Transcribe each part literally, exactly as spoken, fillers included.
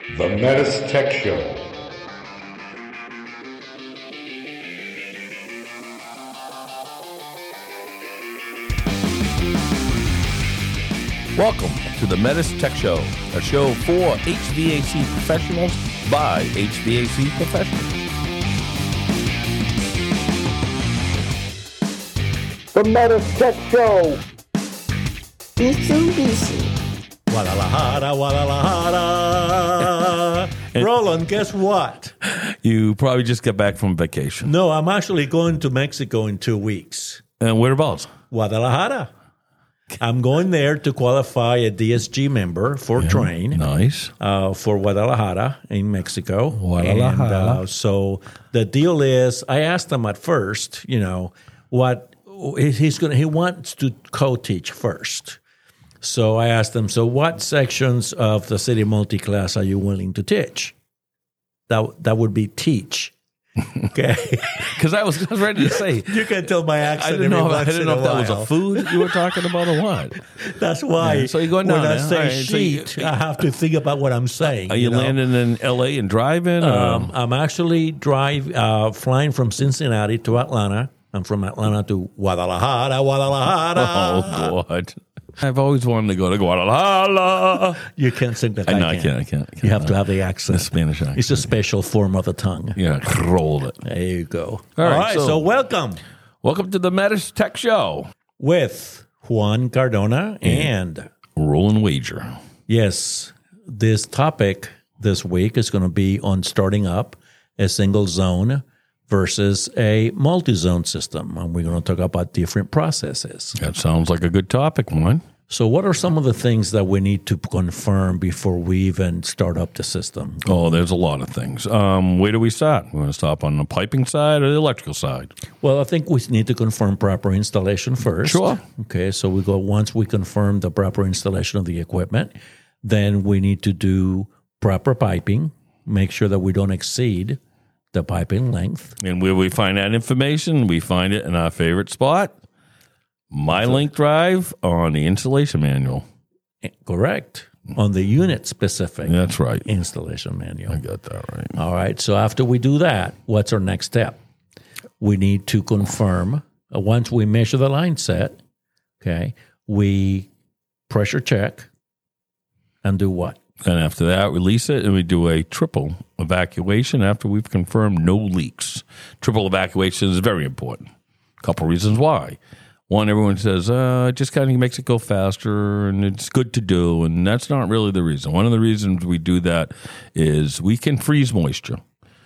The Metis Tech Show. Welcome to the Metis Tech Show, a show for H V A C professionals by H V A C professionals. The Metis Tech Show. Mitsubishi. Guadalajara, Guadalajara. Roland, guess what? You probably just got back from vacation. No, I'm actually going to Mexico in two weeks. And whereabouts? Guadalajara. I'm going there to qualify a D S G member for Yeah, train Nice. uh, for Guadalajara in Mexico. Guadalajara. And, uh, so the deal is, I asked him at first, you know, what he's going to, he wants to co-teach first. So I asked him, so what sections of the city multi-class are you willing to teach? That that would be teach. Okay. Because I was, I was ready to say. You can tell my accent. I didn't know, every I once didn't in know a if that was while. a food you were talking about or what. That's why. Yeah, so you're going down when I there. say All right, so you- sheet, I have to think about what I'm saying. Are you, know? landing in L A and driving? or- Um, I'm actually drive uh, flying from Cincinnati to Atlanta. I'm from Atlanta to Guadalajara, Guadalajara. oh, God. I've always wanted to go to Guadalajara. You can't sing that. I I, know, I can. can't, I can't, I can't. You have to have the accent. The Spanish accent. It's a special form of the tongue. Yeah, roll it. There you go. All All right, right, so- so, welcome Welcome to the Metis Tech Show. with Juan Cardona and Roll and wager. yes, this topic this week is going to be on starting up a single zone versus a multi-zone system. And we're going to talk about different processes. That sounds like a good topic, one. So what are some of the things that we need to confirm before we even start up the system? Oh, there's a lot of things. Um, where do we start? We want to stop on the piping side or the electrical side? Well, I think we need to confirm proper installation first. Sure. Okay, so we go once we confirm the proper installation of the equipment, then we need to do proper piping, make sure that we don't exceed the piping length. And where we find that information, we find it in our favorite spot, My Link Drive on the installation manual. Correct. On the unit specific That's right. installation manual. I got that right. All right. So after we do that, what's our next step? We need to confirm, uh, once we measure the line set, okay, we pressure check and do what? And after that, release it, and we do a triple evacuation after we've confirmed no leaks. Triple evacuation is very important. A couple reasons why. One, everyone says, uh, it just kind of makes it go faster, and it's good to do, and that's not really the reason. One of the reasons we do that is we can freeze moisture.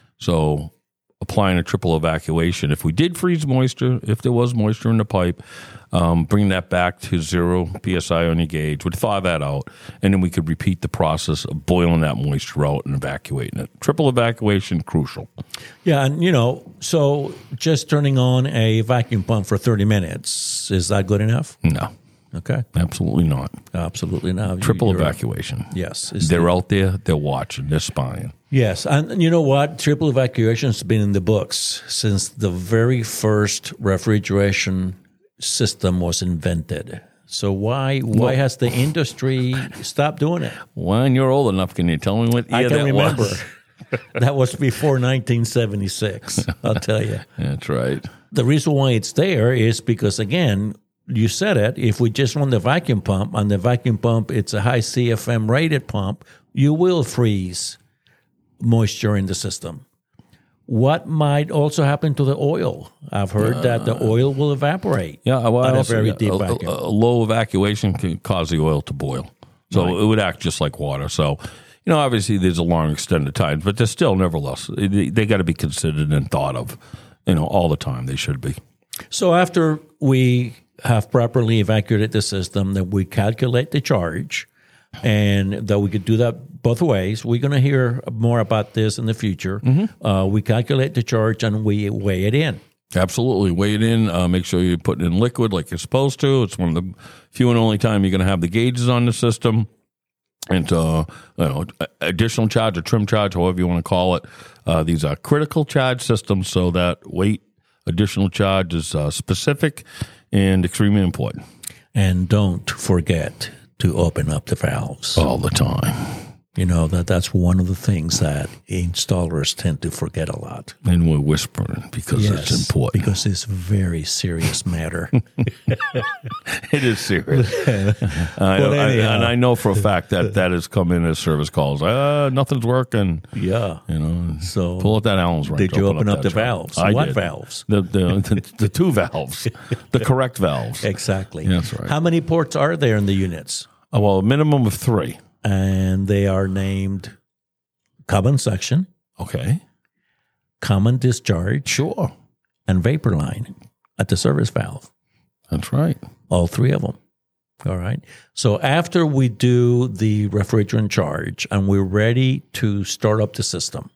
So applying a triple evacuation, if we did freeze moisture, if there was moisture in the pipe, um, bring that back to zero P S I on your gauge, would thaw that out, and then we could repeat the process of boiling that moisture out and evacuating it. Triple evacuation, crucial. Yeah, and you know, so just turning on a vacuum pump for thirty minutes, is that good enough? No, Okay. absolutely not. Absolutely not. Triple You're right. evacuation. Yes. It's They're out there, they're watching, they're spying. Yes, and you know what? Triple evacuation has been in the books since the very first refrigeration system was invented. So why why Well- has the industry stopped doing it? When you're old enough, can you tell me what year I can that remember. was? That was before nineteen seventy-six, I'll tell you. That's right. The reason why it's there is because, again, you said it, if we just run the vacuum pump, and the vacuum pump, it's a high C F M rated pump, you will freeze moisture in the system. What might also happen to the oil? I've heard that the oil will evaporate Yeah, well, at a also, very yeah, deep a, vacuum. a, a low evacuation can cause the oil to boil. So Right. it would act just like water. So, you know, obviously there's a long extended time, but they're still, nevertheless, they, they got to be considered and thought of, you know, all the time. They should be. So after we have properly evacuated the system, then we calculate the charge, and that we could do that both ways. We're going to hear more about this in the future. Mm-hmm. Uh, we calculate the charge and we weigh it in. Absolutely. Weigh it in. Uh, make sure you put it in liquid like you're supposed to. It's one of the few and only time you're going to have the gauges on the system. And uh, you know, additional charge or trim charge, however you want to call it. Uh, these are critical charge systems, so that weight additional charge is uh, specific and extremely important. And don't forget to open up the valves. All the time. You know, that that's one of the things that installers tend to forget a lot. And we're whispering because Yes, it's important. because it's a very serious matter. It is serious. I, But I- anyhow. and I know for a fact that that has come in as service calls. Uh, nothing's working. Yeah. You know, So pull out that Allen's wrench. did you open up that the truck. valves? I What did. valves? The, the, the, the two valves, the correct valves. Exactly. That's right. How many ports are there in the units? Oh, well, a minimum of three. And they are named common suction, Okay. common discharge, Sure. and vapor line at the service valve. That's right. All three of them. All right. So after we do the refrigerant charge and we're ready to start up the system,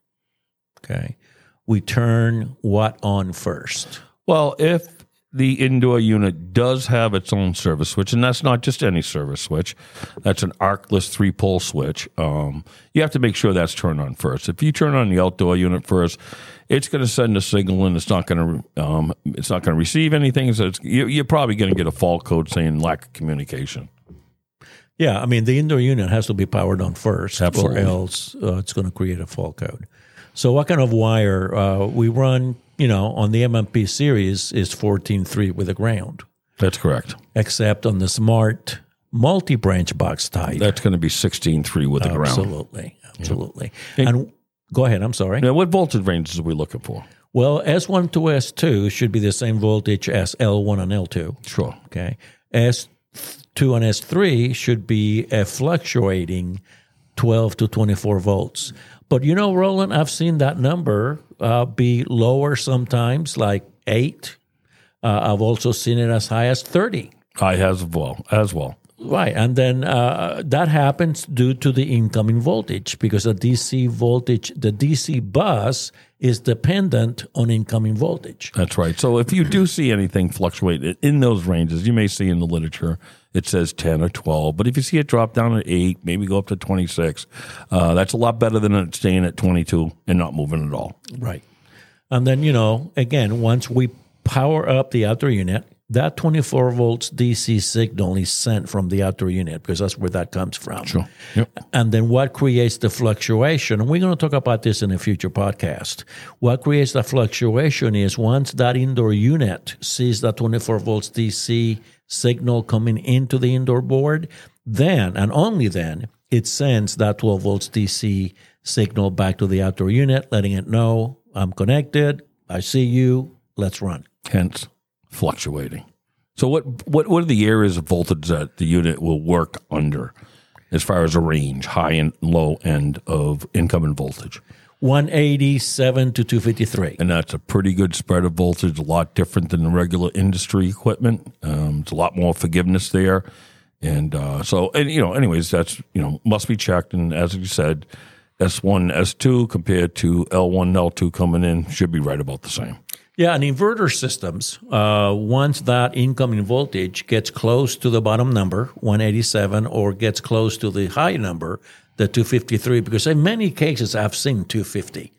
okay, we turn what on first? Well, if the indoor unit does have its own service switch, and that's not just any service switch, that's an arcless three-pole switch, um, you have to make sure that's turned on first. If you turn on the outdoor unit first, it's going to send a signal, and it's not going to um, it's not going to receive anything. So it's, you, you're probably going to get a fault code saying lack of communication. Yeah, I mean, the indoor unit has to be powered on first, Absolutely. or else uh, it's going to create a fault code. So what kind of wire? Uh, we run, you know, on the M M P series is fourteen three with a ground, That's correct. except on the smart multi-branch box type. That's going to be sixteen three with the ground. Absolutely, absolutely. And go ahead, I'm sorry. Now, what voltage ranges are we looking for? Well, S one to S two should be the same voltage as L one and L two. Sure. Okay. S two and S three should be a fluctuating twelve to twenty-four volts. But you know, Roland, I've seen that number uh, be lower sometimes, like eight. Uh, I've also seen it as high as thirty. I as well. As well. Right. And then uh, that happens due to the incoming voltage because the D C voltage, the D C bus is dependent on incoming voltage. That's right. So if you do see anything fluctuate in those ranges, you may see in the literature it says ten or twelve. But if you see it drop down to eight, maybe go up to twenty-six, uh, that's a lot better than it staying at twenty-two and not moving at all. Right. And then, you know, again, once we power up the outdoor unit, that twenty-four volts D C signal is sent from the outdoor unit because that's where that comes from. Sure. Yep. And then what creates the fluctuation, and we're going to talk about this in a future podcast. What creates the fluctuation is once that indoor unit sees that twenty-four volts D C signal coming into the indoor board, then and only then it sends that twelve volts D C signal back to the outdoor unit, letting it know I'm connected, I see you, let's run. Hence, fluctuating. So what, what, what are the areas of voltage that the unit will work under as far as a range, high and low end of incoming voltage? one eighty-seven to two fifty-three. And that's a pretty good spread of voltage, a lot different than the regular industry equipment. Um, it's a lot more forgiveness there. And uh, so, and you know, anyways, that's, you know, must be checked. And as you said, S one, S two compared to L one, L two coming in should be right about the same. Yeah, and inverter systems, uh, once that incoming voltage gets close to the bottom number, one eighty-seven, or gets close to the high number, the two fifty-three, because in many cases I've seen two fifty,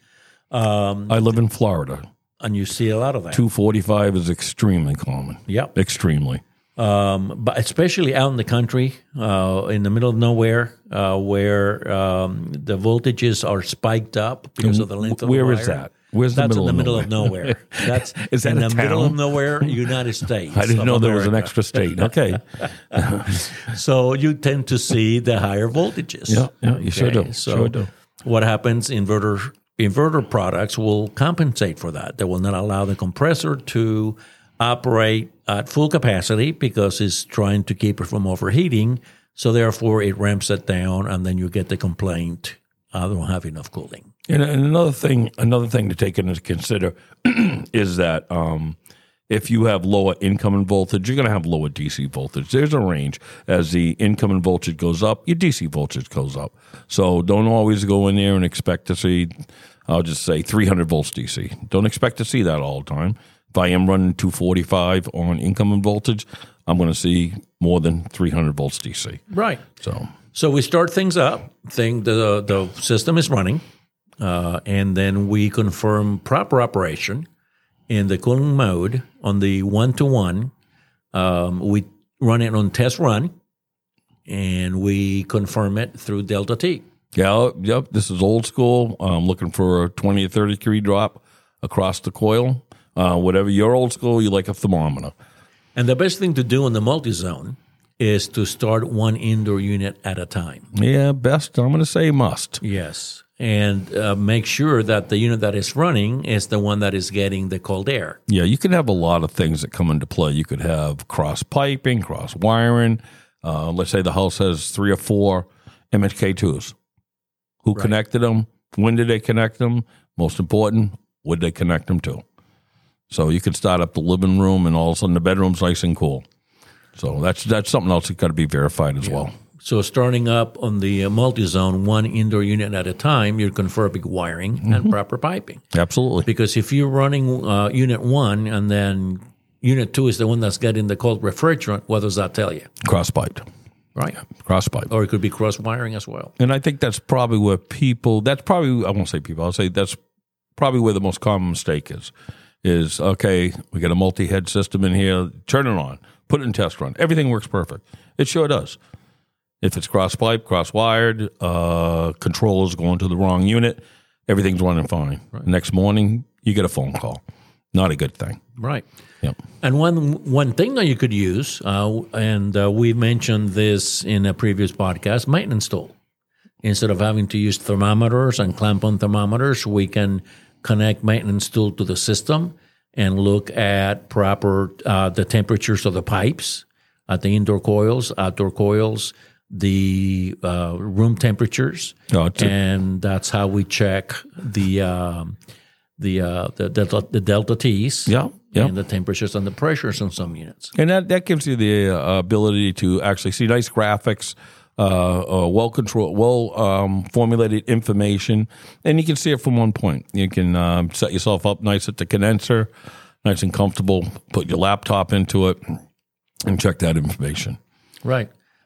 I live in Florida. and you see a lot of that. two forty-five is extremely common. Yep. Extremely. Um, but especially out in the country, uh, in the middle of nowhere, uh, where um, the voltages are spiked up because of the length of Where the wire. is that? Where's the That's middle in the of middle of nowhere. That's Is that in a the middle of town? nowhere, United States. I didn't of know there was an America. extra state. Okay. So you tend to see the higher voltages. Yeah, yeah, you sure do. So Sure do. what happens? Inverter inverter products will compensate for that. They will not allow the compressor to operate at full capacity because it's trying to keep it from overheating. So therefore, it ramps it down, and then you get the complaint, "I don't have enough cooling." And, and another thing, another thing to take into consider is that um, if you have lower incoming voltage, you're going to have lower D C voltage. There's a range. As the incoming voltage goes up, your D C voltage goes up. So don't always go in there and expect to see, I'll just say three hundred volts D C. Don't expect to see that all the time. If I am running two forty-five on incoming voltage, I'm going to see more than three hundred volts D C. Right. So So we start things up. Thing the the system is running, uh, and then we confirm proper operation in the cooling mode on the one to one. Um, we run it on test run, and we confirm it through Delta T. Yeah, yep. This is old school. I'm looking for a twenty or thirty degree drop across the coil. Uh, whatever your old school, you like a thermometer. And the best thing to do in the multi-zone is to start one indoor unit at a time. Yeah, best. I'm going to say must. Yes. And uh, make sure that the unit that is running is the one that is getting the cold air. Yeah, you can have a lot of things that come into play. You could have cross piping, cross wiring. Uh, let's say the house has three or four M H K twos. Who Right. connected them? When did they connect them? Most important, what did they connect them to? So you could start up the living room, and all of a sudden the bedroom's nice and cool. So that's that's something else that's got to be verified as well. So starting up on the uh, multi-zone, one indoor unit at a time, you're confirming wiring Mm-hmm. and proper piping. Absolutely. Because if you're running uh, unit one and then unit two is the one that's getting the cold refrigerant, what does that tell you? Cross pipe. Right. Cross pipe. Or it could be cross wiring as well. And I think that's probably where people, that's probably, I won't say people, I'll say that's probably where the most common mistake is, is, okay, we got a multi-head system in here, turn it on, put it in test run. Everything works perfect. It sure does. If it's cross pipe, cross wired, uh, controllers going to the wrong unit, everything's running fine. Right. Next morning, you get a phone call. Not a good thing. Right. Yep. And one one thing that you could use, uh, and uh, we mentioned this in a previous podcast, maintenance tool. Instead of having to use thermometers and clamp on thermometers, we can connect maintenance tool to the system and look at proper uh, the temperatures of the pipes at the indoor coils, outdoor coils, the uh, room temperatures, Oh, it's a- and that's how we check the um, the, uh, the the the delta T's, Yeah, yeah. and the temperatures and the pressures on some units. And that, that gives you the uh, ability to actually see nice graphics, uh, uh, well controlled, well um, formulated information, and you can see it from one point. You can um, set yourself up nice at the condenser, nice and comfortable. Put your laptop into it, and check that information. Right.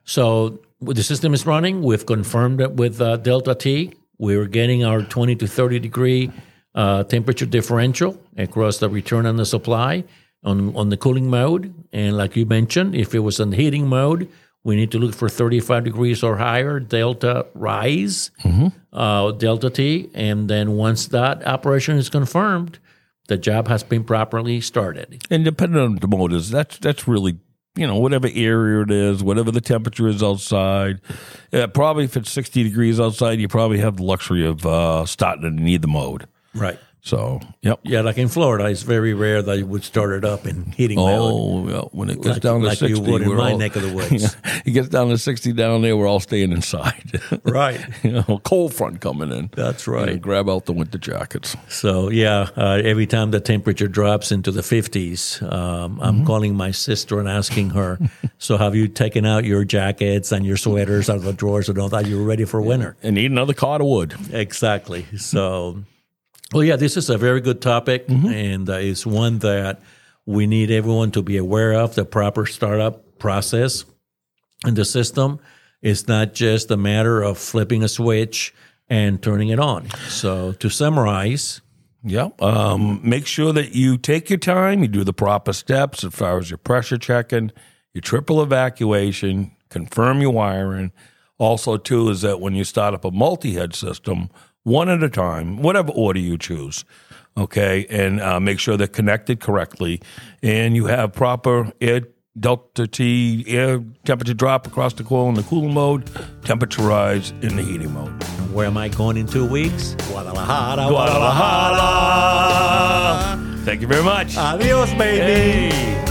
So the system is running. We've confirmed it with uh, delta T. We're getting our twenty to thirty degree uh, temperature differential across the return and the supply on, on the cooling mode. And like you mentioned, if it was on heating mode, we need to look for thirty-five degrees or higher, delta rise, mm-hmm. uh, delta T. And then once that operation is confirmed, the job has been properly started. And depending on the motors, that's that's really, you know, whatever area it is, whatever the temperature is outside. Uh, probably if it's sixty degrees outside, you probably have the luxury of uh, starting it in either mode. Right. So, yep. Yeah, like in Florida, it's very rare that you would start it up in heating mode. Oh, yeah. When it gets Like- down to like you sixty, would in we're my all, neck of the woods. It gets down to sixty down there, we're all staying inside. Right. You know, cold front coming in. That's You know, right. grab out the winter jackets. So, yeah, uh, every time the temperature drops into the fifties, um, I'm Mm-hmm. calling my sister and asking her, so have you taken out your jackets and your sweaters out of the drawers and all that? You're ready for winter. And need another cot of wood. Exactly. So, well, yeah, this is a very good topic, Mm-hmm. and uh, it's one that we need everyone to be aware of, the proper startup process in the system. It's not just a matter of flipping a switch and turning it on. So to summarize, Yep. Um, make sure that you take your time, you do the proper steps as far as your pressure checking, your triple evacuation, confirm your wiring. Also, too, is that when you start up a multi-head system, one at a time, whatever order you choose, okay, and uh, make sure they're connected correctly, and you have proper air delta T air temperature drop across the coil in the cooling mode, temperature rise in the heating mode. where am I going in two weeks? Guadalajara, Guadalajara. Thank you very much. Adios, baby. Hey.